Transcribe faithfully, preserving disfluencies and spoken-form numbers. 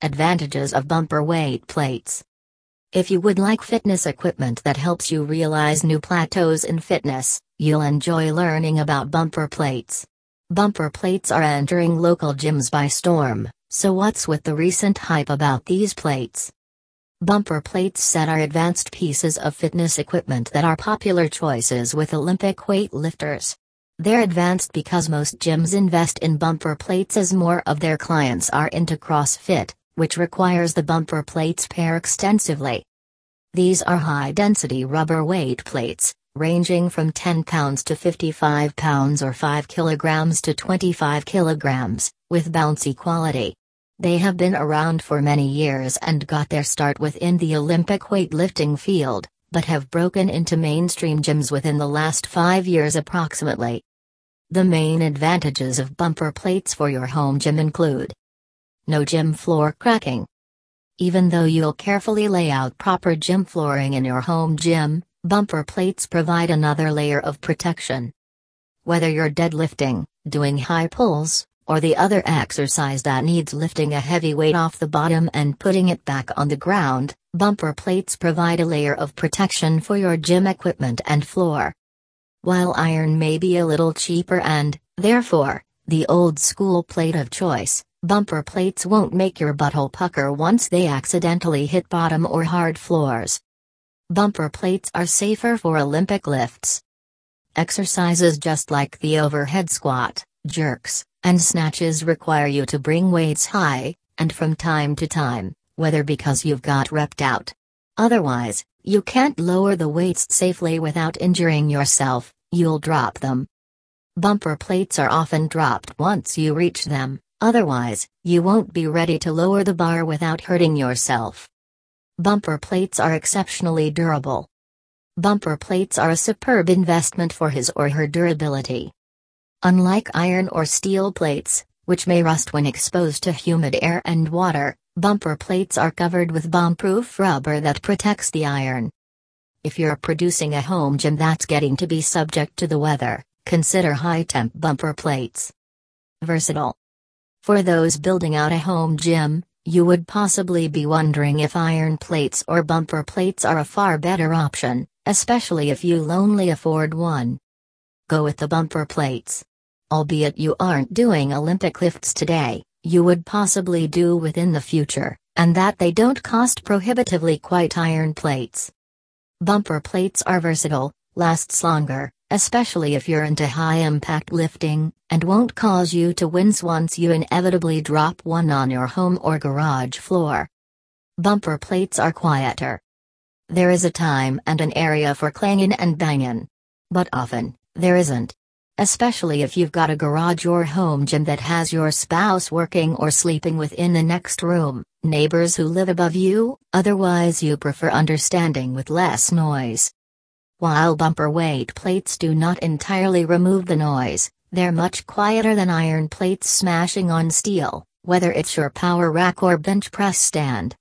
Advantages of bumper weight plates. If you would like fitness equipment that helps you realize new plateaus in fitness, you'll enjoy learning about bumper plates. Bumper plates are entering local gyms by storm, so what's with the recent hype about these plates? Bumper plates set are advanced pieces of fitness equipment that are popular choices with Olympic weightlifters. They're advanced because most gyms invest in bumper plates as more of their clients are into CrossFit, which requires the bumper plates pair extensively. These are high-density rubber weight plates, ranging from ten pounds to fifty-five pounds or five kilograms to twenty-five kilograms, with bouncy quality. They have been around for many years and got their start within the Olympic weightlifting field, but have broken into mainstream gyms within the last five years approximately. The main advantages of bumper plates for your home gym include: no gym floor cracking. Even though you'll carefully lay out proper gym flooring in your home gym, bumper plates provide another layer of protection. Whether you're deadlifting, doing high pulls, or the other exercise that needs lifting a heavy weight off the bottom and putting it back on the ground, bumper plates provide a layer of protection for your gym equipment and floor. While iron may be a little cheaper and, therefore, the old-school plate of choice, bumper plates won't make your butthole pucker once they accidentally hit bottom or hard floors. Bumper plates are safer for Olympic lifts. Exercises just like the overhead squat, jerks, and snatches require you to bring weights high, and from time to time, whether because you've got repped out. Otherwise, you can't lower the weights safely without injuring yourself, you'll drop them. Bumper plates are often dropped once you reach them, otherwise, you won't be ready to lower the bar without hurting yourself. Bumper plates are exceptionally durable. Bumper plates are a superb investment for his or her durability. Unlike iron or steel plates, which may rust when exposed to humid air and water, bumper plates are covered with bomb-proof rubber that protects the iron. If you're producing a home gym that's getting to be subject to the weather, consider high-temp bumper plates. Versatile. For those building out a home gym, you would possibly be wondering if iron plates or bumper plates are a far better option, especially if you'll only afford one. Go with the bumper plates. Albeit you aren't doing Olympic lifts today, you would possibly do within the future, and that they don't cost prohibitively quite iron plates. Bumper plates are versatile, lasts longer, especially if you're into high-impact lifting, and won't cause you to wince once you inevitably drop one on your home or garage floor. Bumper plates are quieter. There is a time and an area for clangin' and bangin'. But often, there isn't. Especially if you've got a garage or home gym that has your spouse working or sleeping within the next room, neighbors who live above you, otherwise you prefer understanding with less noise. While bumper weight plates do not entirely remove the noise, they're much quieter than iron plates smashing on steel, whether it's your power rack or bench press stand.